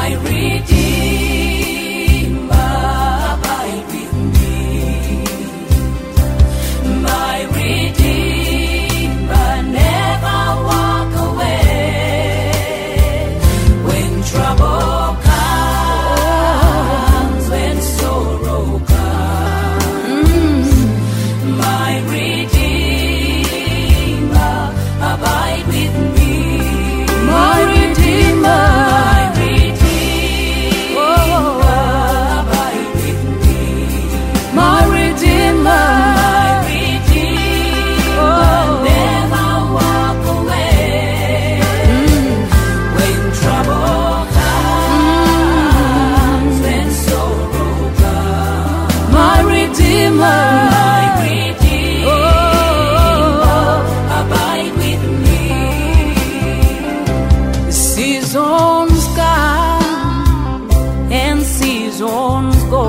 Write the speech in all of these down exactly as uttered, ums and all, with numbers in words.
Seasons come and seasons go,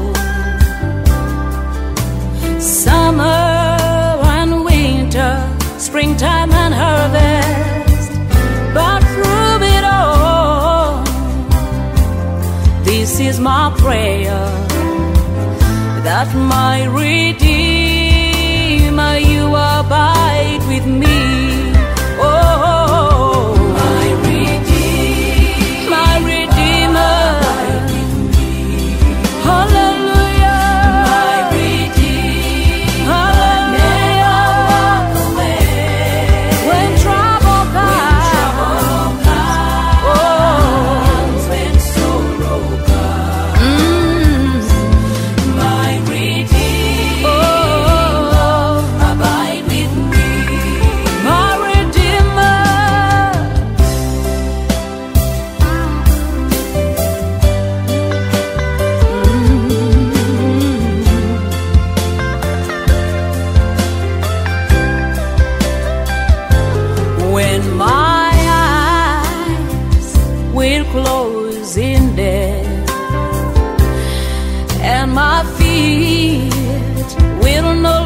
summer and winter, springtime and harvest. But through it all, this is my prayer, that my Redeemer, you abide with me. Oh, my Redeemer, my Redeemer, abide with me. Hallelujah, my Redeemer, hallelujah. Never walk away when trouble comes, when trouble comes, oh, when sorrow comes. Mm. My Redeemer, oh, abide with me. My Redeemer, when my eyes will close in death and my feet will no